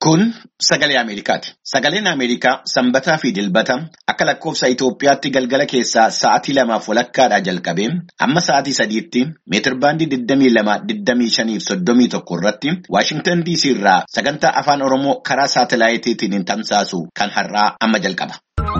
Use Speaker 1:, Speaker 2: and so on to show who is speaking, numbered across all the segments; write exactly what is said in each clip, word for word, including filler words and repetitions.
Speaker 1: Kun sagalee Ameerikaati. Sagaleen Ameerikaa sanbataa fi dilbata akka lakkoofsa Itoophiyaatti galgala keessaa sa'aatii lamaaf walakkaadhaa jalqabee amma sa'aatii sadiitti meetirbaandii digdamii lama digdamii shanii fi soddomii tokko irratti Waashingtan D C irraa sagantaa afaan Oromoo karaa saatalaayitiitiin tamsaasu kan har'aa amma jalqaba.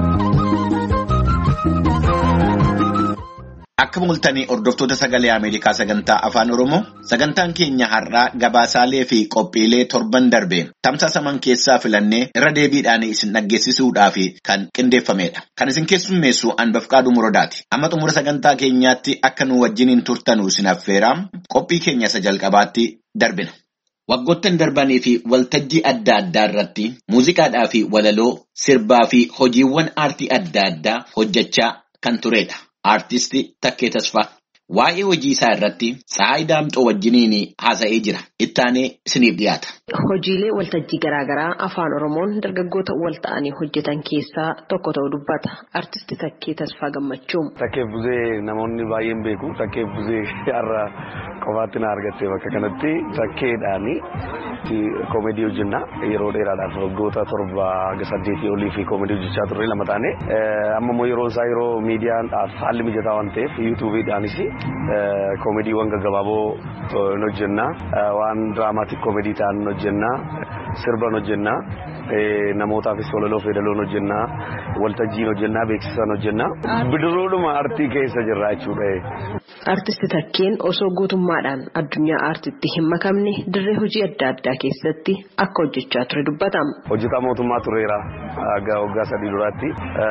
Speaker 1: Akka mul'atanii hordoftoota sagalee Ameerikaa sagantaa afaan Oromoo sagantaan keenya har'aa gabaasaalee fi qophiilee torban darbe tamsaasaman keessaa filannee irra deebiidhaan isin dhaggeessisuudhaaf kan qindeeffamedha. Kan isin keessummeessu Anbafqaaduu Muradaati. Amma xumura sagantaa keenyaatti akka nu wajjiniin turtanuu isin affeeraa qophii keenya isa jalqabaatti darbina. Waggoottan darbanii fi waltajjii adda addaa irratti muuziqaadhaa fi walaloo sirbaa fi hojiiwwan aartii adda addaa hojjechaa kan turedha. Artisti Takkee Tasfaa waa'ee hojii isaa irratti Sa'aayi Daamxoo wajjiniin haasa'ee jira. Ittaanee isiniif dhiyaata.
Speaker 2: Hojiilee waltajjii garaagaraa afaan Oromoon dargaggoota wal ta'anii hojjetan keessaa tokko ta'uu dubbata. Artisti Takkee Tasfaa Gammachuu.
Speaker 3: Takkee Buzee namoonni baay'een beeku. Takkee Buzee har'a qofaatti na argattee bakka kanatti takkeedhaani koomedii hojjenna yeroo dheeraadhaaf waggoota torba hanga saddeetii olii fi koomedii hojjechaa turre lama taane amma immoo yeroo isaa yeroo miidiyaadhaaf haalli mijataa waan ta'eef yuutuubiidhaanis koomediiwwan gaggabaaboo hojjenna waan diraamaatik koomedii ta'an hojjenna sirban hojjenna namootaafis walaloo fedaloon hojjenna waltajjiin hojjenna beeksisaan hojjenna bidiruudhuma aartii keessa jirra jechuudha.
Speaker 2: Artisti Takkeen osoo guutummaadhaan addunyaa aartiitti hin makamne dirree hojii adda addaa keessatti akka hojjechaa ture dubbatama.
Speaker 3: Hojjetaa mootummaa tureera aga waggaa sadii duraatti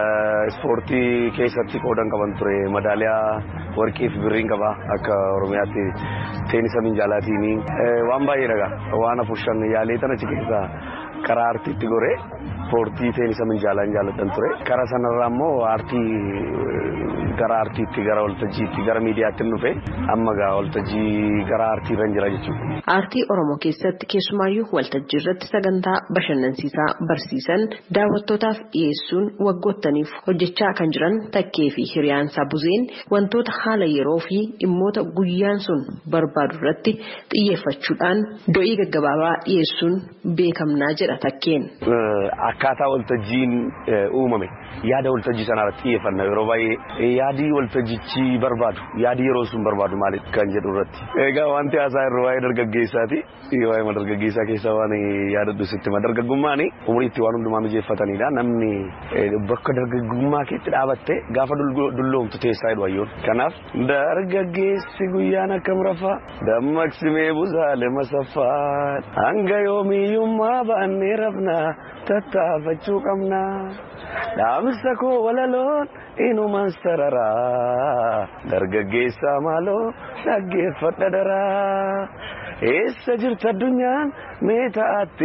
Speaker 3: ispoortii keessatti qoodan qaban ture madaaliyaa warqii fi birriin qaba akka Oromiyaatti teenisa minjaalaatiin waan baay'ee dhagaa waan afurshan yaalee tana achi keessa karaa aartiitti goree ispoortii teenisa minjaalaan jaalladhan ture karaa sanarraa immoo aartii gara aartiitti gara waltajjiitti gara miidiyaatti dhufe amma gaa waltajjii gara aartii irra jira jechuudha.
Speaker 2: Aartii Oromoo keessatti keessumaayyuu waltajjii irratti sagantaa bashannansiisaa barsiisan daawwattootaaf dhiyeessuun waggoottaniif hojjechaa kan jiran Takkee fi hiriyaansaa Buzeen wantoota haala yeroo fi dhimmoota guyyaan sun barbaadu irratti xiyyeeffachuudhaan do'ii gaggabaabaa dhiyeessuun beekamnaa jedha Takkeen.
Speaker 3: Akkaataa waltajjiin uumame yaada waltajjii sanarratti xiyyeeffanna yeroo baay'ee yaadii waltajjichi barbaadu yaadii yeroo sun barbaadu maaliif kan jedhu irratti. Egaa wanti haasaa irra waa'ee dargaggeessaati. Waa'ee dargaggeessaa keessaa waan yaadadhu sitti dargaggummaan umurii itti waan hundumaa mijeeffatanidha. Namni bakka dargaggummaa keetti dhaabatte gaafa dulloomtu teessaa jedhu ayyoon. Kanaaf dargaggeessi guyyaan akkam rafaa dammaqsimee buzaale masaffaa hanga yoomiyyummaa baannee rafnaa tattaafachuu qabnaa. Dhaamsa koo walaloon inumaan sararaa dargaggeessaa maaloo dhaggeeffadha daraa eessa jirta addunyaan mee ta'atti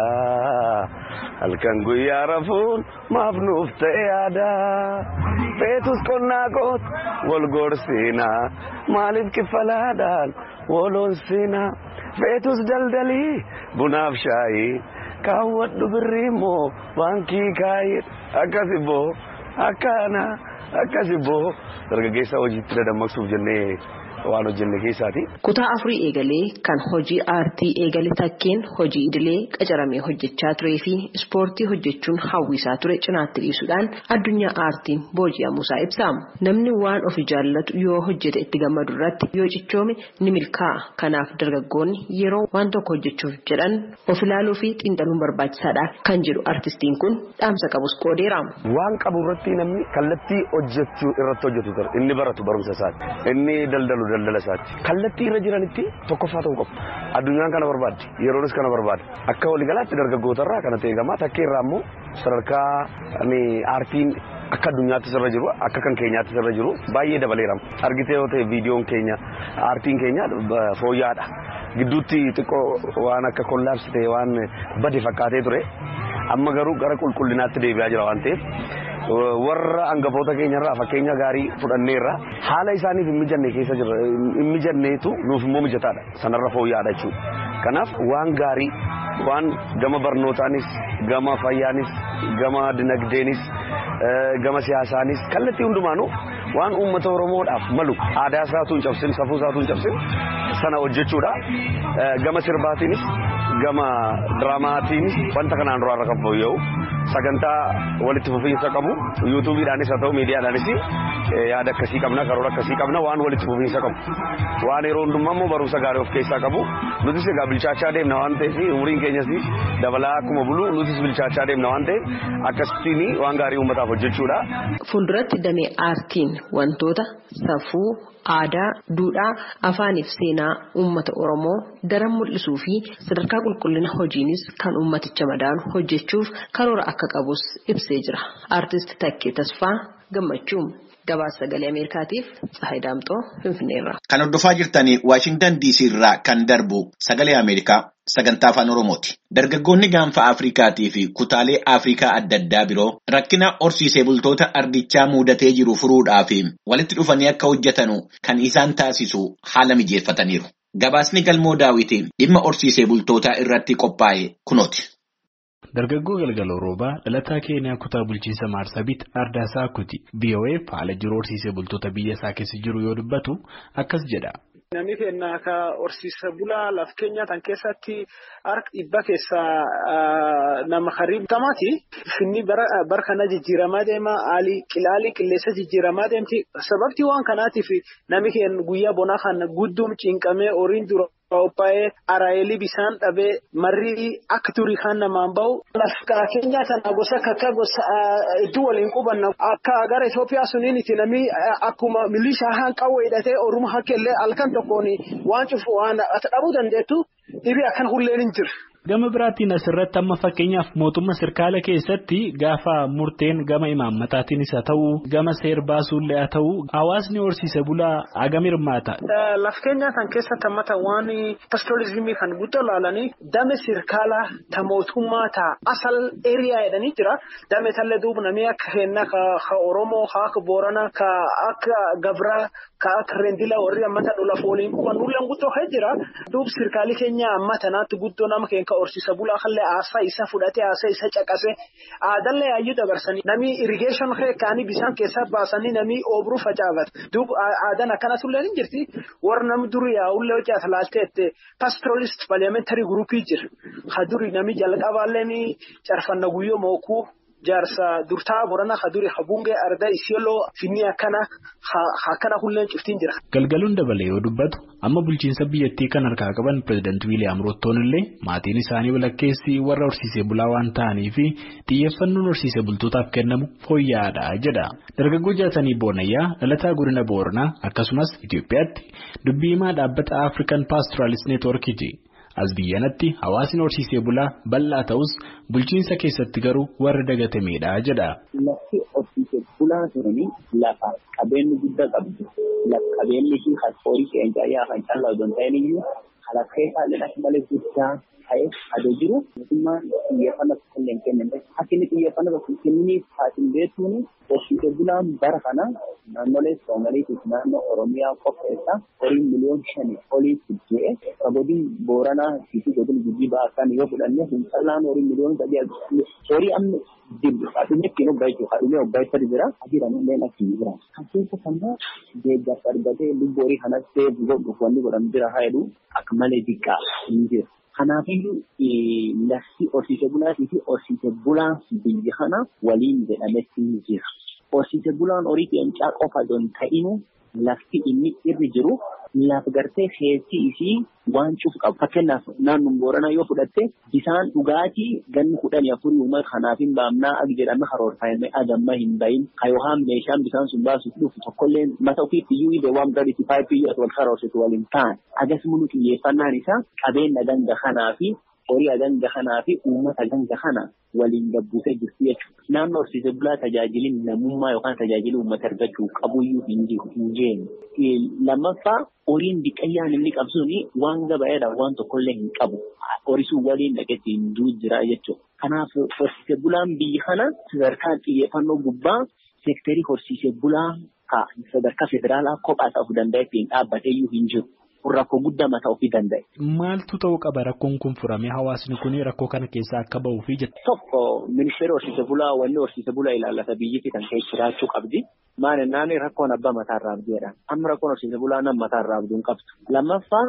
Speaker 3: yaadaa halkan guyyaa rafuun maaf nuuf ta'e yaadaa feetus qonnaa qoot wal gorsiinaa maaliif kiffalaadhaan waloon siinaa feetus daldalii bunaaf shaayii kaawwadhu birrii immoo baankii kaayee akkasi boo akkana akkasi boo dargaggeessa hojiitti dadammaqsuuf jennee waan hojjenne keessaati.
Speaker 2: Kutaa afurii eegalee kan hojii aartii eegale Takkeen hojii idilee qacaramee hojjechaa turee fi ispoortii hojjechuun hawwisaa ture cinaatti dhiisuudhaan addunyaa aartiin booji'amuusaa ibsa. Namni waan ofi jaallatu yoo hojjete itti gammadu irratti yoo cichoome ni milkaa'a. Kanaaf dargaggoonni yeroo waan tokko hojjechuuf jedhan of ilaaluu fi xiinxaluun barbaachisaadha kan jedhu artistiin kun dhaamsa qabus qoodeera.
Speaker 3: Waan qabu irratti namni kallattii hojjechuu irratti hojjetu ture inni baratu barumsa isaati inni daldalu daldala isaati kallattii irra jiranitti tokkoffaa ta'uu qabu addunyaan kana barbaaddi yeroonis kana barbaada akka waliigalaatti dargaggootarraa kana teegamaa takkeerraa immoo sadarkaa aartiin akka addunyaatti sirra jiru akka kan keenyaatti sirra jiru baay'ee dabaleera argitee yoo ta'e viidiyoon keenya aartiin keenya fooyya'aadha gidduutti xiqqoo waan akka kollaapsi ta'e waan bade fakkaatee ture amma garuu gara qulqullinaatti deebi'aa jira waan ta'eef warra angafoota keenyarraa fakkeenya gaarii fudhanneerra haala isaaniif hin mijanne keessa jirra hin mijanneetu nuuf immoo mijataadha sanarra fooyya'aadha jechuudha. Kanaaf waan gaarii waan gama barnootaanis gama fayyaanis gama dinagdeenis gama siyaasaanis kallattii hundumaanuu waan uummata Oromoodhaaf malu aadaa isaatu hin cabsin safuu isaatu hin cabsin sana hojjechuudha. Gama sirbaatiinis gama diraamaatiin wanta kanaan dura irra kan fooyya'u sagantaa walitti fufiinsa qabu yuutuubiidhaanis haa ta'u miidiyaadhaanis yaada akkasii qabna karoora akkasii qabna waan walitti fufiinsa qabu waan yeroo hundumaa immoo barumsa gaarii of keessaa qabu nutis egaa bilchaachaa deemna waan ta'eef umuriin keenyas dabalaa akkuma bulu nutis bilchaachaa deemna waan ta'eef akkasitiin waan gaarii uummataaf hojjechuudha.
Speaker 2: Fuulduratti damee aartiin wantoota safuu aadaa duudhaa afaaniif seenaa uummata Oromoo daran mul'isuu fi sadarkaa qulqullina hojiinis kan uummaticha madaalu hojjechuuf karoora akka qabus ibsee jira. Aartist Takkee Tasfaa Gammachuu Gabaasa Sagalee Ameerikaatiif Tsahaay Daamxoo Finfinneerraa.
Speaker 1: Kan hordofaa jirtanii Waashingtan D C irraa kan darbu Sagalee Ameerikaa sagantaa afaan Oromooti. Dargaggoonni gaanfa Afrikaatii fi kutaalee Afrikaa adda addaa biroo rakkina horsiisee bultoota ardichaa mudatee jiru furuudhaaf walitti dhufanii akka hojjetanu kan isaan taasisu haala mijeeffataniiru. Gabaasni Galmoo Daawitiin dhimma horsiisee bultootaa irratti qophaa'e kunooti.
Speaker 4: Dargaggoo Galgaloo Roobaa dhalataa Keeniyaa kutaa bulchiinsa Maarsabiit Ardaasaa Kuti V O A haala jiru horsiisee bultoota biyya isaa keessa jiru yoo dubbatu akkas jedha.
Speaker 5: Namni keenya akka horsiisa bulaa laf keenya tan keessatti harka dhibba keessa nama hariib tamaati. Finni bara kana jijjiiramaa deema haalli qilaalii qilleessa jijjiiramaa deemti. Sababti waan kanaatiif namni keenya guyyaa bonaa kan gudduun cinqamee horiin dura. Qophaa'ee araayilii bishaan dhabee marri akka turii kan namaan bahu lafa keenya sana gosa akka gosa iddoo waliin qubanna akka gara Itoophiyaa suniin itti namni akkuma milishaa haan qawwee hidhatee Oromoo hakkeellee halkan tokkoon waan cufu waan dhabuu dandeettu dhibee akkan hulleen hin jiru.
Speaker 4: Gama biraatiin asirratti amma fakkeenyaaf mootummaa sirkaala keessatti gaafa murteen gama imaammataatiin isa ta'uu gama seerbaasuullee haa ta'uu hawaasni horsiise bulaa hagam hirmaata.
Speaker 5: Laf keenya kan keessatti ammata waan pastorizimii kan guutuu ilaalanii dame sirkaala ta mootummaa ta asal eriyaa jedhanii jira. Dame tallee duuba namni akka Keenyaa ka Oromoo ka akka Booranaa ka akka Gabraa ka akka Rendila warri ammata dhula fooliin quban nulleen guutuu haa jira. Duuba sirkaali keenya ammata naatti guutuu nama keenya horsiisa bulaa kallee aasaa isa fudhatee aasaa isa caqasee aadallee ayyuu dabarsanii namni irrigation kaanii bishaan keessaa baasanii namni oobruu facaafata duuba aadaan akkanas illee hin jirti warra namni durii yaa'ullee hojjaa talaalteetti pastoralist parliamentary groupii jira ha durii namni jalqabaallee carfanna guyyoo mookuu jaarsa durtaa Booranaa ha durii habungee arda isiyooloo finni akkana akkana hulleen ciftiin jira.
Speaker 4: Galgaluun dabalee yoo dubbatu amma bulchiinsa biyyattii kan harkaa qaban pirezidaantii Wiiliyaam Ruutoon illee maatiin isaanii walakkeessi warra horsiisee bulaa waan ta'aniif xiyyeeffannoon horsiisee bultootaaf kennamu fooyya'aadha jedha. Dargaggoo jaatanii Boonayyaa dhalataa godina Booranaa akkasumas Itoophiyaatti dubbii himaa dhaabbata African Pastoralist Networkiti. As biyyanatti hawaasni horsiisee bulaa bal'aa ta'us bulchiinsa keessatti garuu warra dagatameedha jedha.
Speaker 6: Lafti horsiisee bulaa turanii lafa qabeenyi guddaa qabdu. Lafa qabeenyi fi horii qeencaa kan callaa osoo hin ta'in iyyuu haala keessaa malee guddaa ta'e adoo jiru mootummaan xiyyeeffannoo kanneen kenname. Akka inni xiyyeeffannoo kenniiniif taateen beektuun horsiisee bulaan bara kana naannolee Soomalii fi naannoo Oromiyaa qopheessa horii miliyoon shanii olii fidee godina Booranaa fi godina Gujii ba'aa yoo fudhanne hin callaan horii miliyoon sadii horii amma dibbi adunyaa ittiin hoggaachuu adunyaa hoggaachuu jira ajiran illee akki jira. Kan keessa kanaa deeggarsa argatee lubbuu horii kanas ta'ee godhuuf wanni godhamu jira haa jedhu akka malee diqqaa hin jiru. Kanaafuu lafti horsiisee bulaatii fi horsiisee bulaan biyya kana waliin jedhametti jira. Horsiisee bulaan horii qeencaa qofa osoo hin ta'in lafti inni irra jiru lafa gartee keessi isii waan cufu qabu. Fakkeenyaaf naannoon Booranaa yoo fudhatte bishaan dhugaatii ganni kudhanii afurii uummata kanaaf hin baamnaa akka jedhame karoorfamee agamma hin bahin kayoohaan meeshaan bishaan sun baasuuf dhufu tokkollee mata ofiitti iyyuu idee waan gadiitti paayippii wal karoorsitu waliin ta'an. Akkasumas xiyyeeffannaan isaa qabeenya ganga kanaa fi horii ganga kanaa fi uummata ganga kana waliin gabbuusee jirti jechuudha. Naannoo horsiisee bulaa tajaajilin namummaa yookaan tajaajila uummata argachuu qabuyyuu hin jiru. Lammaffaa horiin diqqayyaan inni qabsuuni waan gabaadhaan waan tokkollee hin qabu. Horisuu waliin dhaqeetti hin du'u jira jechuudha. Kanaaf horsiisee bulaan biyya kana sadarkaa xiyyeeffannoo gubbaa seektarii horsiisee bulaa sadarkaa federaalaa kophaa ta'uu danda'e ittiin dhaabbateeyyuu hin jiru. Rakkoo guddaa mataa ofii danda'e.
Speaker 4: Maaltu ta'uu qaba rakkoon kun furamee hawaasni kun rakkoo kana keessaa akka ba'uu fi jette.
Speaker 6: Tokko ministeera horsiisee bulaa wanni horsiisee bulaa ilaallata biyyatti kan ta'e jiraachuu qabdi. Maali naani rakkoon abbaa mataa irraa abdiidha. Amma rakkoon horsiisee bulaa nama mataa irraa abduu hin qabdu. Lammaffaa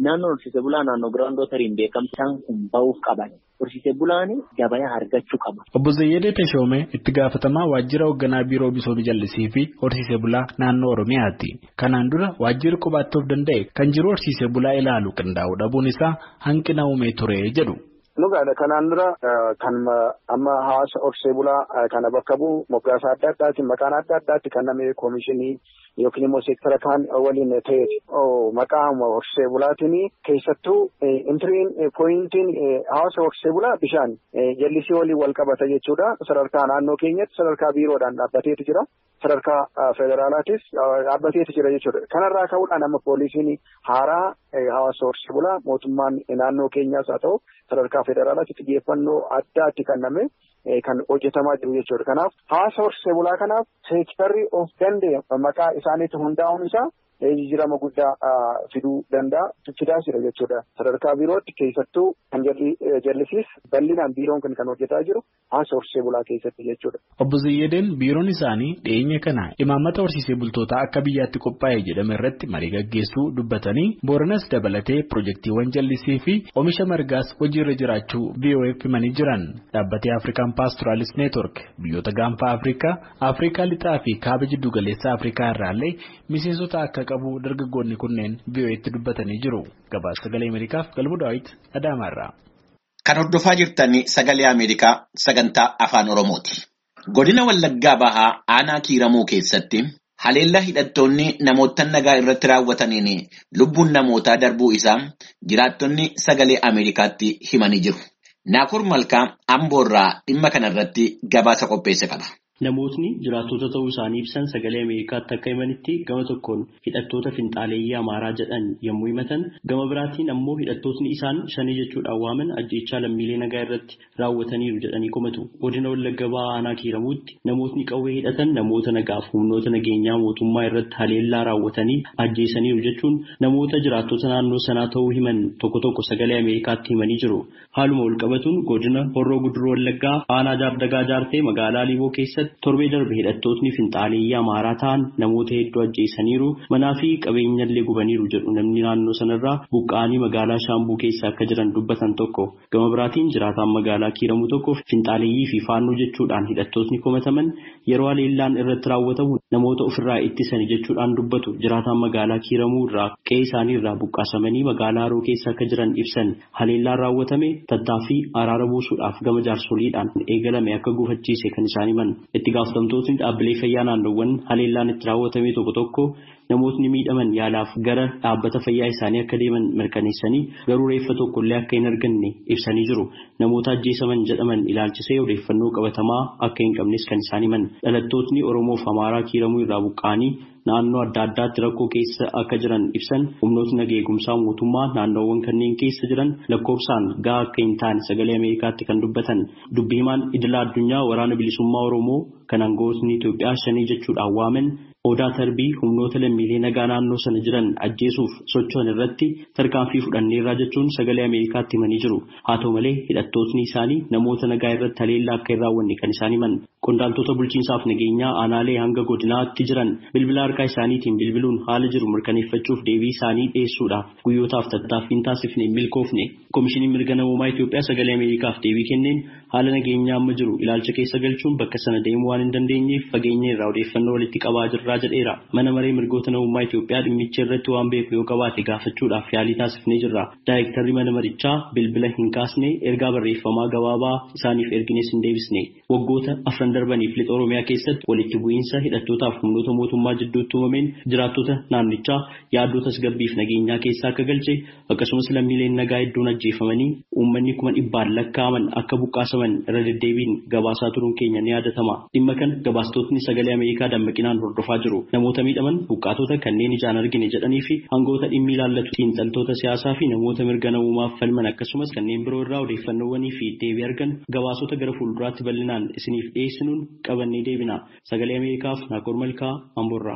Speaker 6: naannoo horsiisee bulaa naannoo giraandootarii beekamsaan kun ba'uuf qaban. Horsiisee bulaan gabaa argachuu qaba.
Speaker 4: Obbo Zayyadee Tashoomee itti gaafatamaa waajjira hoogganaa biiroo misooma jallisii fi horsiisee bulaa naannoo Oromiyaati. Kanaan dura waajjirri qubaatti of danda'e kan jiru horsiisee bulaa ilaalu qindaa'uu dhabuun isaa hanqina uumee ture jedhu.
Speaker 7: Nugaadha kanaan dura kan amma hawaasa horsiisee bulaa kana bakka bu'u moggaasa adda addaati maqaan adda addaatti kan namni koomishinii yookiin immoo seektara kaan waliin ta'eeti. Maqaa horsiisee bulaatiin keessattuu intiriin pooyintiin hawaasa horsiisee bulaa bishaan jallisii waliin wal qabata jechuudha. Sadarkaa naannoo keenyatti sadarkaa biiroodhaan dhaabbateeti jira. Sadarkaa federaalaatis dhaabbateeti jira jechuudha. Kanarraa ka'uudhaan amma poolisiin haaraa hawaasa horsiisee bulaa mootummaan naannoo keenyaas haa ta'u sadarkaa federaalaatti xiyyeeffannoo addaatti kenname kan hojjetamaa jiru jechuudha. Kanaaf hawaasa horsiisee bulaa kanaaf seektarri of danda'e maqaa isaaniitti hundaa'uun isaa jijjiirama guddaa fiduu danda'a fidaa jira jechuudha. Sadarkaa biirootti keessattuu kan jallisiis bal'inaan biiroon kun kan hojjetaa jiru hawaasa horsiisee bulaa keessatti jechuudha.
Speaker 4: Obbo Zayyadeen biiroon isaanii dhiyeenya kana imaammata horsiisee bultootaa akka biyyaatti qophaa'e jedhame irratti marii gaggeessuu dubbatanii Booranas dabalatee pirojektiiwwan jallisii fi oomisha margaas hojiirra jiraachuu V O F himanii jiran. Dhaabbatee Afrikaan Paastoraalist Neetwork biyyoota gaanfa Afrikaa, Afrikaa lixaa fi kaaba jiddu galeessa Afrikaa irraallee miseensota akka qabu dargaggoonni kunneen V O F tti dubbatanii jiru. Gabaasa sagalee Ameerikaaf Galmuu Daawit Adaamaarraa.
Speaker 1: Kan hordofaa jirtan sagalee Ameerikaa sagantaa afaan Oromooti. Godina Wallaggaa Bahaa aanaa Kiiramuu keessatti haleellaa hidhattoonni namoota nagaa irratti raawwataniin lubbuun namootaa darbuu isaa jiraattonni sagalee Ameerikaatti himanii jiru. Naakur Malkaa Amboorraa dhimma kanarratti gabaasa qopheesse qaba.
Speaker 8: Namootni jiraattota ta'uu isaanii ibsan sagalee Ameerikaatti akka himanitti gama tokkoon hidhattoota finxaaleeyyii Amaaraa jedhan yommuu himatan gama biraatiin ammoo hidhattootni isaan shanii jechuudhaan waaman ajjeechaa lammiilee nagaa irratti raawwataniiru jedhanii komatu. Godina Wallagga Bahaa aanaa Kiiramuutti namootni qawwee hidhatan namoota nagaaf humnoota nageenyaa mootummaa irratti haleellaa raawwatanii ajjeesaniiru jechuun namoota jiraattota naannoo sanaa ta'uu himan tokko tokko sagalee Ameerikaatti himanii jiru. Haaluma walqabatuun godina Horroo Guduruu Wallaggaa aanaa Jaardagaa Jaartee magaalaa Liiboo keessatti torbee darbe hidhattootni finxaaleeyyii Amaaraa ta'an namoota hedduu ajjeesaniiru manaa fi qabeenyallee gubaniiru jedhu namni naannoo sanarraa buqqa'anii magaalaa Shaambuu keessa akka jiran dubbatan tokko. Gama biraatiin jiraataan magaalaa Kiiramuu tokko finxaaleeyyii fi faannoo jechuudhaan hidhattootni komataman yeroo haleellaan irratti raawwatamu namoota ofirraa ittisanii jechuudhaan dubbatu. Jiraataan magaalaa Kiiramuu irraa qe'ee isaanii irraa buqqaasamanii magaalaa Haroo keessa akka jiran ibsan haleellaan raawwatame tattaaffii araara buusuudhaaf gama jaarsoliidhaan eegalame akka gufachiise kan isaan himan. Itti gaafatamtootni dhaabbilee fayyaa naannoowwan haleellaan itti raawwatame tokko tokko namootni miidhaman yaalaaf gara dhaabbata fayyaa isaanii akka deeman mirkaneessanii garuu reeffa tokkollee akka hin arganne ibsanii jiru. Namoota ajjeesaman jedhaman ilaalchisee odeeffannoo qabatamaa akka hin qabnes kan isaan himan. Dhalattootni Oromoof Amaaraa Kiiramuu irraa buqqa'anii naannoo adda addaatti rakkoo keessa akka jiran ibsan humnootni nageegumsaa mootummaa naannoowwan kanneen keessa jiran lakkoofsaan gahaa akka hin taane sagalee Ameerikaatti kan dubbatan. Dubbii himaan idila addunyaa waraana bilisummaa Oromoo kan aangawootni Itoophiyaa shanii jechuudhaan waaman Odaa Tarbii humnoota lammiilee nagaa naannoo sana jiran ajjeesuuf socho'an irratti tarkaanfii fudhanneerraa jechuun sagalee Ameerikaatti himanii jiru. Haa ta'u malee hidhattootni isaanii namoota nagaa irratti haleellaa akka hin raawwanne kan isaan himan. Qondaaltota bulchiinsaaf nageenyaa aanaalee hanga godinaatti jiran bilbila harkaa isaaniitiin bilbiluun haala jiru mirkaneeffachuuf deebii isaanii dhiyeessuudhaaf guyyootaaf tattaaffiin taasifne milkoofne. Koomishiniin mirga namoomaa Itoophiyaa sagalee Ameerikaaf deebii kenneen haala nageenyaa amma jiru ilaalcha keessa galchuun bakka sana deemuu waan hin dandeenyeef fageenya irraa odeeffannoo walitti qabaa jirra jedheera. Mana maree mirgoota namummaa Itoophiyaa dhimmicha irratti waan beeku yoo qabaate gaafachuudhaaf yaalii taasifnee jirra. Daayirektarri mana marichaa bilbila hin kaasne ergaa barreeffamaa gabaabaa isaaniif ergines hin deebisne. Waggoota afran darbaniif lixa Oromiyaa keessatti walitti bu'iinsa hidhattootaaf humnoota mootummaa jidduutti uumameen jiraattota naannichaa yaaddoo tasgabbiif nageenyaa keessa akka galche akkasumas lammiileen nagaa hedduun ajjeefamanii uummanni kuma dhibbaan lakkaa'aman akka buqqaasaman irra deddeebiin gabaasaa turuun keenya ni yaadatama. Dhimma kana gabaastotni sagalee Ameerikaa dammaqinaan hordofaa jiru. Namoota miidhaman buqqaatota kanneen ijaan argine jedhanii fi hangoota dhimmi ilaallatu xiinxaltoota siyaasaa fi namoota mirga namummaaf falman akkasumas kanneen biroo irraa odeeffannoowwanii fi deebii argan gabaasota gara fuulduraatti bal'inaan isiniif dhiyeessinuun qabannee deebina. Sagalee Ameerikaaf Naakoor Malkaa Amboorraa.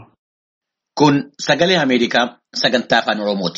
Speaker 1: Kun sagalee Ameerikaa sagantaa afaan Oromooti.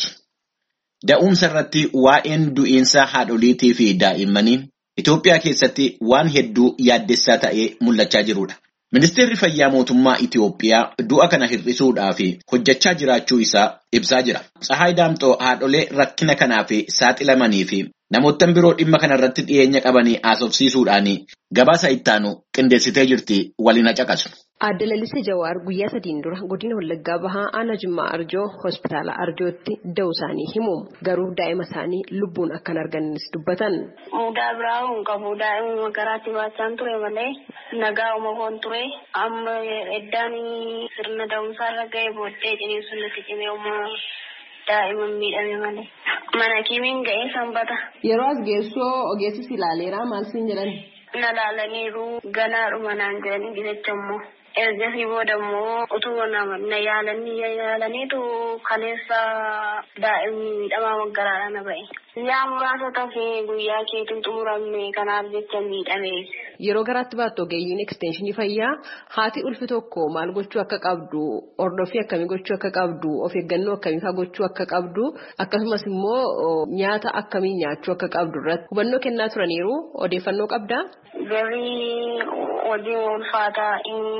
Speaker 1: Da'umsa irratti waa'een du'iinsa haadholiitii fi daa'immanii Itoophiyaa keessatti waan hedduu yaaddessaa ta'ee mul'achaa jirudha. Ministeerri fayyaa mootummaa Itiyoophiyaa du'a kana hir'isuudhaaf hojjechaa jiraachuu isaa ibsaa jira. Tsahaay Daamxoo haadholee rakkina kanaaf saaxilamanii fi namoota biroo dhimma kanarratti dhiyeenya qabanii haasofsiisuudhaan gabaasa ittaanu qindeessitee jirti waliin caqasu.
Speaker 2: Aadde Lalisee Jawaar guyyaa sadiin dura godina Wallaggaa Bahaa Aanaa Jimmaa Arjoo hospitaala Arjootti da'uu isaanii himu. Garuu daa'ima isaanii lubbuun akkan arganis dubbatan.
Speaker 9: Mudaa biraa hin qabu. Daa'ima garaatti baachaan ture malee nagaa uumamoon ture. Amma eddaan sirna da'umsaa irra ga'ee booddee ciniinsuun nuti cimee uumaa daa'ima miidhame malee. Mana kimiin ga'ee sanbata.
Speaker 2: Yeroo as geessoo ogeessis ilaaleera maal siin jedhan?
Speaker 9: Na laalaniiru ganaadhuma naan jedhanii jecha immoo. Ergasii booda immoo utuu na yaalanii yaalaniitu kaleessa daa'imni miidhamaa waggaraadha na ba'e. Yaa muraasa ta'ee guyyaa keetiin xumuramne kanaaf jecha miidhame.
Speaker 2: Yeroo garaatti baattu ogeeyyiin ekstenshinii fayyaa haati ulfi tokko maal gochuu akka qabdu, ordofii akkamii gochuu akka qabdu, of eeggannoo akkamii fa'aa gochuu akka qabdu, akkasumas immoo nyaata akkamii nyaachuu akka qabdu irratti hubannoo kennaa turaniiru. Odeeffannoo qabdaa?
Speaker 9: Garii wajjin ulfaataa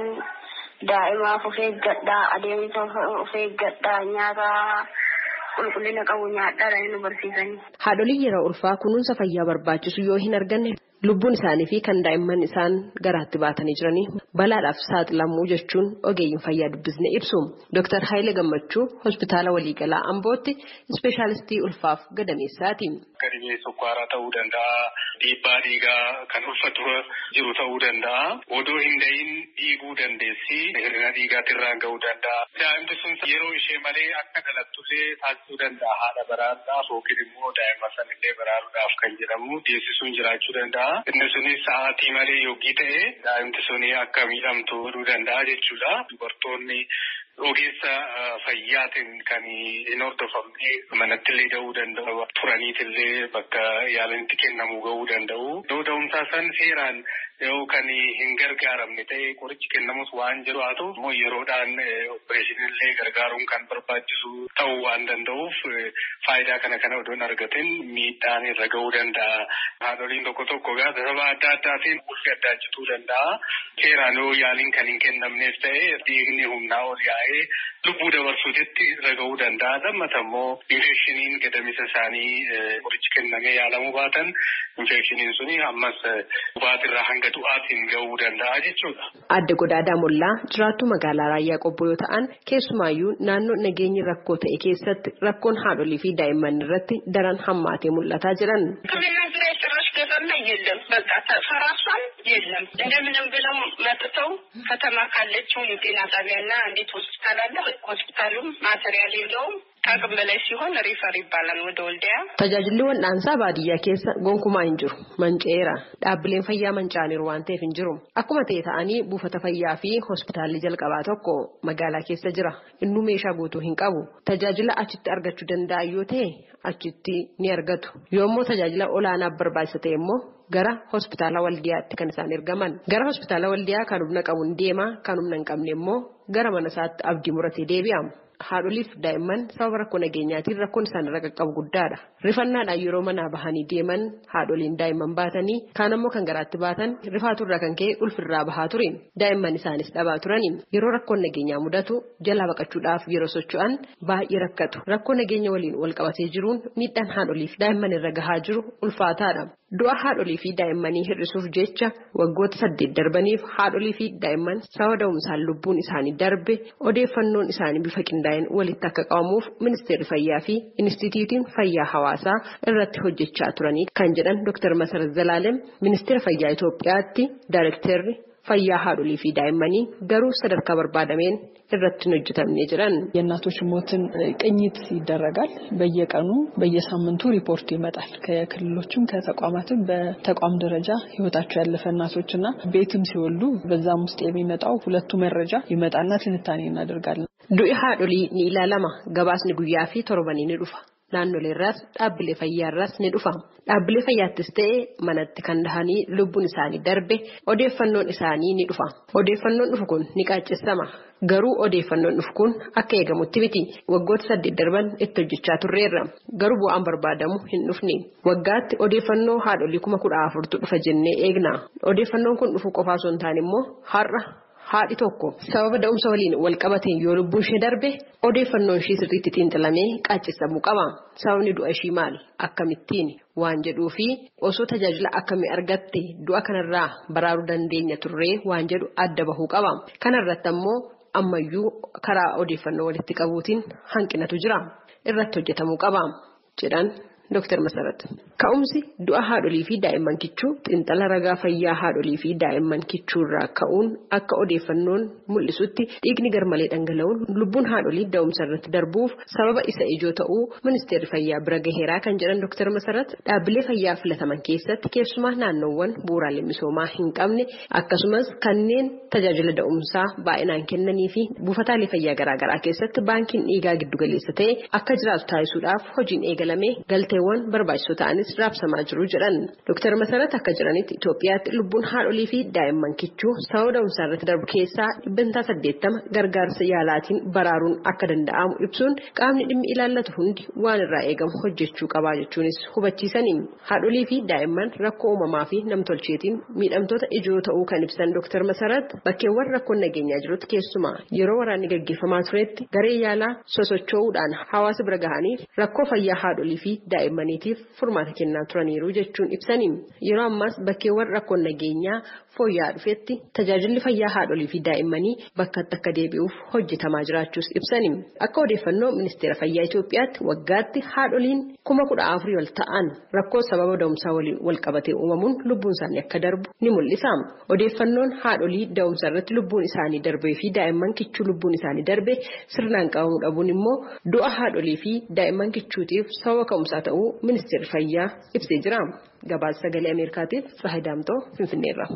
Speaker 9: daa'imaaf of eeggadhaa, adeemsa of eeggadhaa, nyaata qulqullina qabu nyaadhaa nu barsiisanii.
Speaker 2: Haadholiin yeroo ulfaa kunuunsa fayyaa barbaachisu yoo hin arganne lubbuun isaanii fi kan daa'imman isaan garaatti baatanii jiranii balaadhaaf saaxilamuu jechuun ogeeyyiin fayyaa dubbisne ibsu. Dooktar Hayilee Gammachuu hospitaala waliigalaa Ambootti ispeeshaalistii ulfaaf gadameessaati.
Speaker 10: Dhibee sukkaaraa ta'uu danda'a, dhiibbaa dhiigaa kan ulfatu jiru ta'uu danda'a. Odoo hin dahin dhiiguu dandeessi, hir'ina dhiigaatti irraan ga'uu danda'a. Daa'imti sun yeroo ishee malee akka dhalattullee taasisuu danda'a haadha baraaruudhaaf yookiin immoo daa'ima sanillee baraaruudhaaf kan jedhamu deessisuun jiraachuu danda'a. Inni sunis sa'aatii malee yoggii ta'e daa'imti suni akka miidhamtu godhuu danda'a jechuudha. Dubartoonni ogeessa fayyaatiin kan hin hordofamne manattillee ga'uu danda'u, turaniitillee bakka yaalanitti kennamu ga'uu danda'u. Yoo da'umsaa san seeraan yoo kan hin gargaaramne ta'e qorichi kennamus waan jiru haa ta'u immoo yeroodhaan opereeshinillee gargaaruun kan barbaachisu ta'uu waan danda'uuf faayidaa kana kana odoon argatin miidhaan irra ga'uu danda'a. Haadholiin tokko tokko gaafa sababa adda addaatiin ulfi addaachituu danda'a. Seeraan yoo yaaliin kan hin kennamneef ta'e dhiigni humnaa ol yaa'ee lubbuu dabarsuutitti irra ga'uu danda'a. Lammata immoo infeekshiniin gadamisa isaanii qorichi kennamee yaalamuu baatan infeekshiniin suni ammas baatirraa hanga du'aatiin ga'uu danda'a jechuudha.
Speaker 2: Adde Godaadaa Mollaa jiraattuu magaalaa Raayyaa Qobboo yoo ta'an keessumaayyuu naannoo nageenyi rakkoo ta'e keessatti rakkoon haadholii fi daa'imman irratti daran hammaatee mul'ataa jiran.
Speaker 9: የለም በቃ ተፈራሷል የለም እንደምንም ብለው መጥተው ከተማ ካለችው የጤና ጣቢያና እንዴት ሆስፒታል አለ ሆስፒታሉም ማቴሪያል የለውም አቅም በላይ ሲሆን ሪፈር ይባላል ወደ ወልዲያ
Speaker 2: tajaajilli dhaansaa baadiyyaa keessa gonkumaa hin jiru manceera dhaabbileen fayyaa mancaaniru waan ta'eef hin jiru akkuma ta'e ta'anii buufata fayyaa fi hospitaalli jalqabaa tokko magaalaa keessa jira innuu meeshaa guutuu hin qabu tajaajila achitti argachuu danda'a yoo ta'e achitti ni argatu yoommoo tajaajila olaanaa barbaachisa ta'e immoo gara hospitaala waldiyaatti kan isaan ergaman gara hospitaala waldiyaa kan humna qabuun deema kan humna hin qabne immoo gara mana isaatti abdii muratee deebi'a. Haadholiif daa'imman sababa rakkoo nageenyaatiin rakkoon isaan irra qaqqabu guddaadha. Rifannaadhaan yeroo manaa bahanii deeman haadholiin daa'imman baatanii kaan ammoo kan garaatti baatan rifaaturraa kan ka'e ulfirraa bahaa ture. Daa'imman isaanis dhabaa turani. Yeroo rakkoon nageenyaa mudatu jalaa baqachuudhaaf yeroo socho'an baay'ee rakkatu. Rakkoo nageenya waliin wal qabatee jiruun miidhaan haadholiif daa'imman irra gahaa jiru ulfaataadha. Du'a haadholii fi daa'immanii hir'isuuf jecha waggoota saddeet darbaniif haadholii fi daa'imman sababa da'umsaan lubbuun isaanii darbe odeeffannoon isaanii bifa qindaa'een walitti akka qabamuuf ministeerri fayyaa fi inistituutiin fayyaa hawaasaa irratti hojjechaa turanii kan jedhan Dooktar Masarat Zalaalem ministeera fayyaa Itoophiyaatti daayirekteerri fayyaa haadholii fi daa'immanii garuu sadarkaa barbaadameen irratti hojjetamanii jiran.
Speaker 11: የእናቶች ሞትን ቅኝት ይደረጋል በየቀኑ በየሳምንቱ ሪፖርት ይመጣል ከክልሎችም ከተቋማትም በተቋም ደረጃ ህይወታቸው ያለፈ እናቶችና ቤትም ሲወልዱ በዛም ውስጥ የሚመጣው ሁለቱ መረጃ ይመጣና ትንታኔ እናደርጋለን
Speaker 2: du'i haadholii ni ilaalama gabaasni guyyaa fi torbanii ni dhufa naannolee irraas dhaabbilee fayyaa irraas ni dhufa dhaabbilee fayyaattis ta'e manatti kan dahanii lubbuun isaanii darbe odeeffannoon isaanii ni dhufa odeeffannoon dhufu kun ni qaaccessama garuu odeeffannoon dhufu kun akka eegamutti miti waggoota saddeet darban itti hojjechaa turreerra garuu bu'aan barbaadamu hin dhufne waggaatti odeeffannoo haadholii kuma kudha afurtu dhufa jennee eegna odeeffannoon kun dhufu qofaa osoo hin taane immoo har'a haadhi tokko sababa da'umsa waliin wal qabateen yoo lubbuun ishee darbe odeeffannoon ishee sirriitti xiinxalamee qaaccisamuu qaba. Sababni du'a ishii maal? Akkamittiin? Waan jedhuu fi osoo tajaajila akkamii argatte du'a kanarraa baraaruu dandeenya turree waan jedhu adda bahuu qaba. Kanarratti ammoo ammayyuu karaa odeeffannoo walitti qabuutiin hanqinatu jira. Irratti hojjetamuu qaba jedhan Dooktar Masarat. Ka'umsi du'a haadholii fi daa'imman kichuu xiinxala ragaa fayyaa haadholii fi daa'imman kichuu irraa ka'uun akka odeeffannoon mul'isutti dhiigni garmalee dhangala'uun lubbuun haadholii da'umsa irratti darbuuf sababa isa ijoo ta'uu ministeerri fayyaa bira gaheeraa kan jedhan Dooktar Masarat dhaabbilee fayyaa filataman keessatti keessumaa naannoowwan bu'uuraalee misoomaa hin qabne akkasumas kanneen tajaajila da'umsaa baay'inaan kennanii fi buufataalee fayyaa garaagaraa keessatti baankiin dhiigaa giddugaleessa ta'e akka jiraatu taasisuudhaaf hojiin eegalame galtee wan barbaachisoo ta'anis raabsamaa jiru jedhan. Dooktar Masarat akka jiranitti Itoophiyaatti lubbuun haadholii fi daa'imman kichuu sababa da'umsaa irratti darbu keessaa dhibbantaa saddeettama gargaarsa yaalaatiin baraaruun akka danda'amu ibsuun qaamni dhimmi ilaallatu hundi waan irraa eegamu hojjechuu qabaa jechuunis hubachiisanii. Haadholii fi daa'imman rakkoo uumamaa fi namtolcheetiin miidhamtoota ijoo ta'uu kan ibsan Dooktar Masarat bakkeewwan rakkoon nageenyaa jirutti keessumaa yeroo waraanni gaggeeffamaa turetti garee yaalaa sosocho'uudhaan hawaasa bira gahaniif rakkoo fayyaa haadholii fi daa'immaniitiif furmaata kennaa turaniiru jechuun ibsanii. Yeroo ammaas bakkeewwan rakkoon nageenyaa fooyya'aa dhufetti tajaajilli fayyaa haadholii fi daa'immanii bakkatti akka deebi'uuf hojjetamaa jiraachuus ibsanii. Akka odeeffannoo ministeera fayyaa Itoophiyaatti waggaatti haadholiin kuma kudha afurii ol ta'an rakkoo sababa da'umsaa waliin wal qabatee uumamuun lubbuun isaanii akka darbu ni mul'isa. Odeeffannoon haadholii da'umsa irratti lubbuun isaanii darbee fi daa'imman kichuu lubbuun isaanii darbe sirnaan qabamuu dhabuun immoo du'a haadholii fi daa'imman kichuutiif sababa ka'umsaa ta'uu ministeerri fayyaa ibsee jira. Gabaasa sagalee Ameerikaatiif Tsahayi Daamtoo Finfinneerra.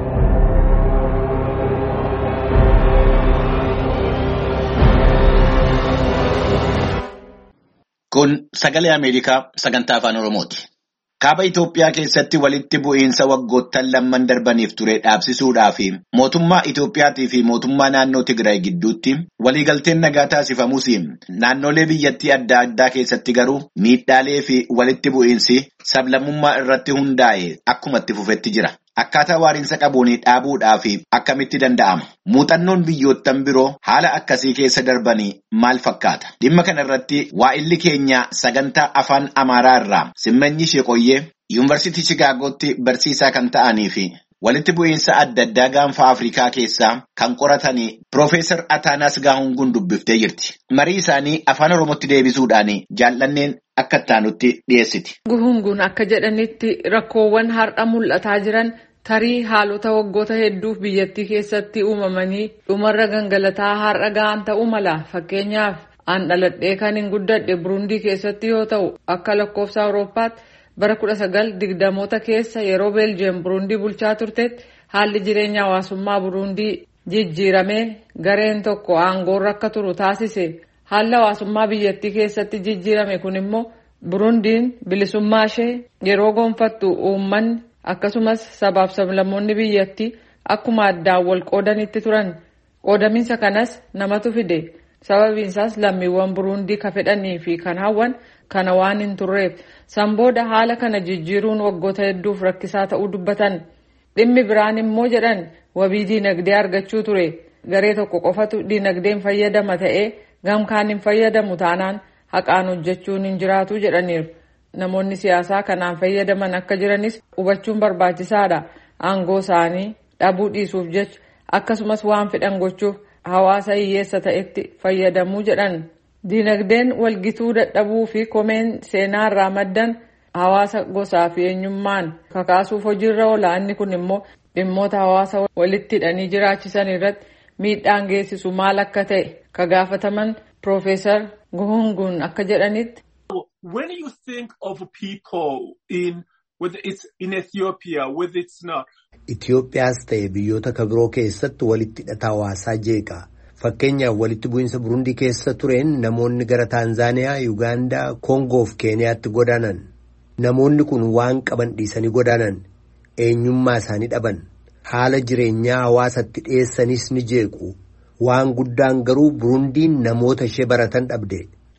Speaker 1: Kun sagalee Ameerikaa sagantaa afaan Oromooti. Kaaba Itoophiyaa keessatti walitti bu'iinsa waggoottan lamman darbaniif ture dhaabsisuudhaa fi mootummaa Itoophiyaatii fi mootummaa naannoo Tigraay gidduutti waliigalteen nagaa taasifamus naannolee biyyattii adda addaa keessatti garuu miidhaalee fi walitti bu'iinsi sablammummaa irratti hundaa'e akkuma itti fufetti jira. Akkaataa waariinsa qabuun dhaabuudhaaf akkamitti danda'ama? Muuxannoon biyyoottan biroo haala akkasii keessa darbanii maal fakkaata? Dhimma kana irratti waa'illi keenya sagantaa afaan Amaaraa irraa Simmanyi Sheeqoyyee Yuunivarsiitii Chicaagootti barsiisaa kan ta'anii fi walitti bu'iinsa adda addaa gaanfa Afrikaa keessaa kan qoratanii Piroofeesar Ataanaas Gaahunguun dubbiftee jirti. Marii isaanii afaan Oromootti deebisuudhaan jaallanneen akka taanutti dhiyeessiti.
Speaker 12: Gaahunguun akka jedhanitti rakkoowwan har'a mul'ataa jiran tarii haalota waggoota hedduuf biyyattii keessatti uumamanii dhumarra gangalataa har'a ga'an ta'uu mala. Fakkeenyaaf an dhaladhee kan hin guddadhe Burundii keessatti yoo ta'u akka lakkoofsa Awurooppaatti bara kudha sagal digdamoota keessa yeroo Beeljeem Burundii bulchaa turtetti haalli jireenya hawaasummaa Burundii jijjiiramee gareen tokko aangoorra akka turu taasise. Haalli hawaasummaa biyyattii keessatti jijjiirame kun immoo Burundiin bilisummaa ishee yeroo gonfattu uummanni akkasumas sabaaf sablammoonni biyyattii akkuma addaan wal qoodanitti turan. Qoodaminsa kanas namatu fide. Sababiinsaas lammiiwwan Burundii ka fedhanii fi kan hawwan kana waan hin turreef. San booda haala kana jijjiiruun waggoota hedduuf rakkisaa ta'uu dubbatan. Dhimmi biraan immoo jedhan wabii diinagdee argachuu ture. Garee tokko qofatu diinagdeen fayyadama ta'ee gamkaan hin fayyadamu taanaan haqaan hojjechuun hin jiraatu jedhaniiru. Namoonni siyaasaa kanaan fayyadaman akka jiranis hubachuun barbaachisaadha. Aangoo isaanii dhabuu dhiisuuf jecha akkasumas waan fedhan gochuuf hawaasa hiyyeessa ta'etti fayyadamuu jedhan. Diinagdeen walgituu dadhabuu fi komeen seenaa irraa maddan hawaasa gosaa fi eenyummaan kakaasuuf hojiirra oola. Inni kun immoo dhimmoota hawaasa walitti hidhanii jiraachisan irratti miidhaan geessisu maal akka ta'e ka gaafataman Piroofeesar Gaahunguun akka jedhanitti.
Speaker 13: When you think of people in whether it's in Ethiopia, whether it's not.
Speaker 14: Itoophiyaas ta'e biyyoota ka biroo keessatti walitti hidhata hawaasaa jeeqa. Fakkeenyaaf walitti bu'iinsa Burundii keessa tureen namoonni gara Taanzaaniyaa, Yuugaandaa, Koongoo fi Keeniyaatti godaanan. Namoonni kun waan qaban dhiisanii godaanan. Eenyummaa isaanii dhaban. Haala jireenyaa hawaasatti dhiyeessanis ni jeequ. Waan guddaan garuu Burundiin namoota ishee baratan dhabde.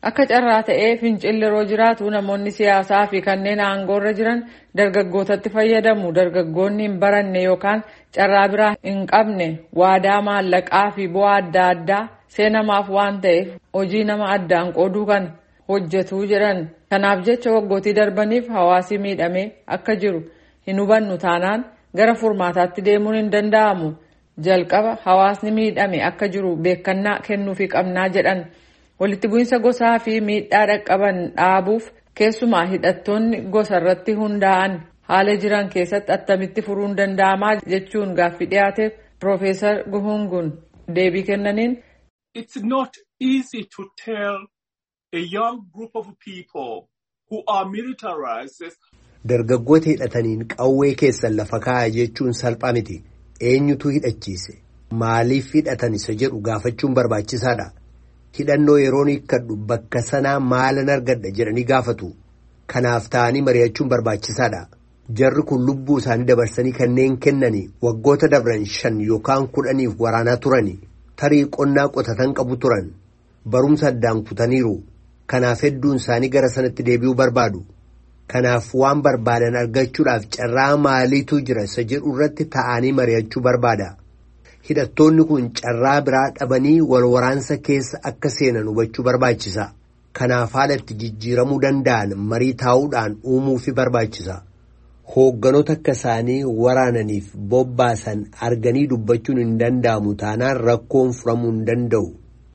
Speaker 12: Akka carraa ta'ee fincilli yeroo jiraatu namoonni siyaasaa fi kanneen aangoorra jiran dargaggootatti fayyadamu. Dargaggoonni hin baranne yookaan carraa biraa hin qabne waadaa maallaqaa fi bu'aa adda addaa seenamaaf waan ta'eef hojii nama addaan qooduu kan hojjetu jedhan. Kanaaf jecha waggootii darbaniif hawaasi miidhamee akka jiru hin hubannu taanaan gara furmaataatti deemuun hin danda'amu. Jalqaba hawaasni miidhame akka jiru beekannaa kennuufii qabnaa jedhan. Walitti bu'iinsa gosaa fi miidhaa dhaqqaban dhaabuuf keessumaa hidhattoonni gosa irratti hundaa'an haala jiran keessatti attamitti furuun danda'amaa jechuun gaaffii dhiyaateef Profeesar Guhungun deebii kennaniin.
Speaker 13: It's not easy to tell a young group of people who are militarized.
Speaker 14: Dargaggoota hidhataniin qawwee keessan lafa kaa'aa jechuun salphaa miti. Eenyutu hidhachiise? Maaliif hidhatan isa jedhu gaafachuun barbaachisaadha. Hidhannoo yeroon hiikkadhu bakka sanaa maalan argadha jedhanii gaafatu. Kanaaf ta'anii mari'achuun barbaachisaadha. Jarri kun lubbuu isaanii dabarsanii kanneen kennanii waggoota dabran shan yookaan kudhaniif waraanaa turani. Tarii qonnaa qotatan qabu turan. Barumsa addaan kutaniiru. Kanaaf hedduun isaanii gara sanatti deebi'uu barbaadu. Kanaaf waan barbaadan argachuudhaaf carraa maaliitu jira isa jedhu irratti ta'anii mari'achuu barbaada. Hidhattoonni kun carraa biraa dhabanii wal waraansa keessa akka seenan hubachuu barbaachisa. Kanaaf haala itti jijjiiramuu danda'an marii taa'uudhaan uumuufi barbaachisa. Hoogganoota akka isaanii waraananiif bobbaasan arganii dubbachuun hin danda'amu taanaan rakkoon furamuu hin danda'u.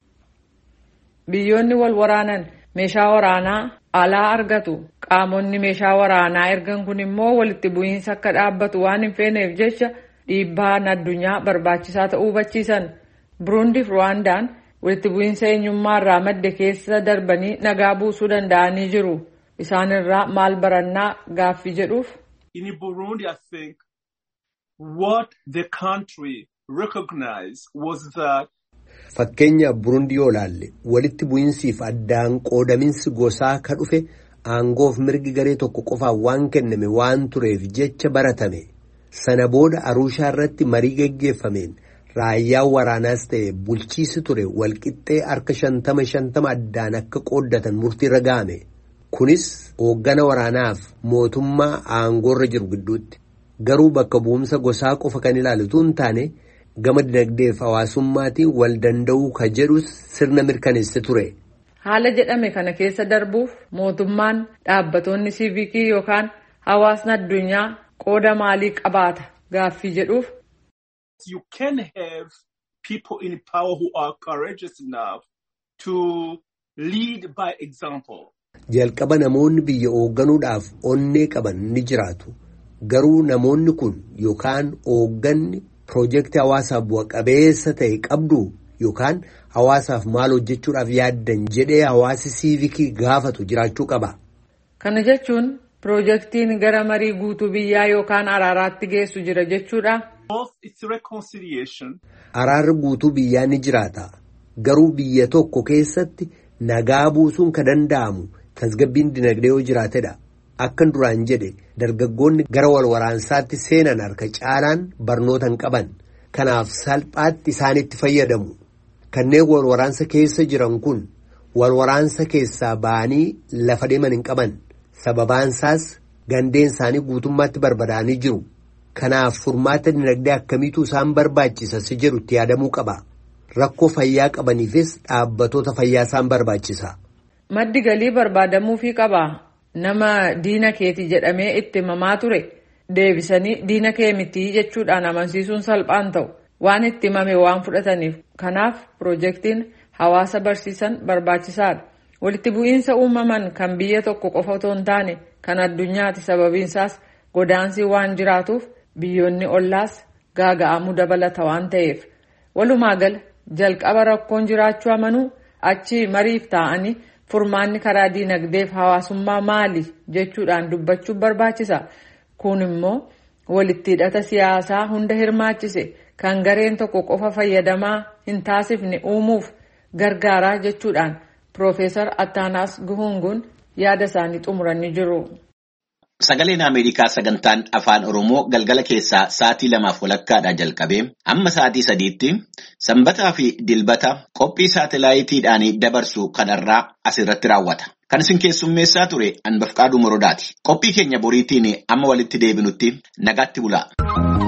Speaker 12: Biyyoonni wal waraanan meeshaa waraanaa alaa argatu. Qaamonni meeshaa waraanaa ergan kun immoo walitti bu'iinsa akka dhaabbatu waan hin feeneef jecha dhiibbaan addunyaa barbaachisaa ta'uu hubachiisan. Buruundii fi Ruwaandaan walitti bu'iinsa eenyummaa irraa madde keessa darbanii nagaa buusuu danda'anii jiru. Isaan irraa maal barannaa gaaffii jedhuuf.
Speaker 13: In Burundi, I think what the country recognized was that.
Speaker 14: Fakkeenya Burundi yoo ilaalle walitti bu'iinsiif addaan qoodaminsi gosaa ka dhufe aangoof mirgi garee tokko qofaan waan kenname waan tureef jecha baratame. Sana booda Arushaa irratti marii geggeeffameen raayyaan waraanaas ta'e bulchiisi ture walqixxee harka shantama shantama addaan akka qooddatan murtiirra ga'ame. Kunis hooggana waraanaaf mootummaa aangoorra jiru gidduutti. Garuu bakka bu'umsa gosaa qofa kan ilaalutu hin taane gama dinagdeef hawaasummaatiin wal danda'uu ka jedhus sirna mirkaneesse ture.
Speaker 12: Haala jedhame kana keessa darbuuf mootummaan dhaabbatoonni siivikii yookaan hawaasni addunyaa qooda maalii qabaata gaaffii jedhuuf.
Speaker 13: You can have people in power who are courageous enough to lead by example.
Speaker 14: Jalqaba namoonni biyya hoogganuudhaaf onnee qaban ni jiraatu. Garuu namoonni kun yookaan hoogganni piroojeektii hawaasaaf bu'a qabeessa ta'e qabdu yookaan hawaasaaf maal hojjechuudhaaf yaaddan jedhee hawaasi siivikii gaafatu jiraachuu qaba.
Speaker 12: Kana jechuun piroojeektiin gara marii guutuu biyyaa yookaan araaraatti geessu jira jechuudha.
Speaker 14: Araarri guutuu biyyaa ni jiraata. Garuu biyya tokko keessatti nagaa buusuun ka danda'amu tasgabbiin dinagdee yoo jiraatedha. Akkan duraan jedhe dargaggoonni gara wal waraansaatti seenan harka caalaan barnoota hin qaban. Kanaaf salphaatti isaanitti fayyadamu. Kanneen wal waraansa keessa jiran kun wal waraansa keessaa ba'anii lafa deeman hin qaban. Sababaan isaas gandeen isaanii guutummaatti barbadaa'anii jiru. Kanaaf furmaata dinagdee akkamiitu isaan barbaachisa si jedhu itti yaadamuu qaba. Rakkoo fayyaa qabaniifis dhaabbatoota fayyaa isaan barbaachisa.
Speaker 12: Maddi galii barbaadamuufii qaba. Nama diina keetii jedhamee itti himamaa ture deebisanii diina kee mitii jechuudhaan amansiisuun salphaan ta'u waan itti himame waan fudhataniif. Kanaaf piroojeektiin hawaasa barsiisan barbaachisaadha. Walitti bu'iinsa uumaman kan biyya tokko qofa otoo hin taane kan addunyaati. Sababiinsaas godaansii waan jiraatuuf biyyoonni ollaas gaaga'amuu dabalata waan ta'eef. Walumaa gala jalqaba rakkoon jiraachuu amanuu achi mariif taa'anii furmaanni karaa diinagdeef hawaasummaa maali jechuudhaan dubbachuuf barbaachisa. Kun immoo walitti hidhata siyaasaa hunda hirmaachise kan gareen tokko qofa fayyadamaa hin taasifne uumuuf gargaaraa jechuudhaan Profeesar Attaanas Guhungun yaada isaanii xumuranii jiru.
Speaker 1: Sagaleen Ameerikaa sagantaan afaan Oromoo galgala keessaa sa'aatii lamaaf walakkaadhaa jalqabee amma sa'aatii sadiitti sanbataa fi dilbata qophii saatalaayitiidhaan dabarsu kanarraa asirratti raawwata. Kan isin keessummeessaa ture Anbafqaaduu Morodaati. Qophii keenya boriitiin amma walitti deebinutti nagaatti bulaa.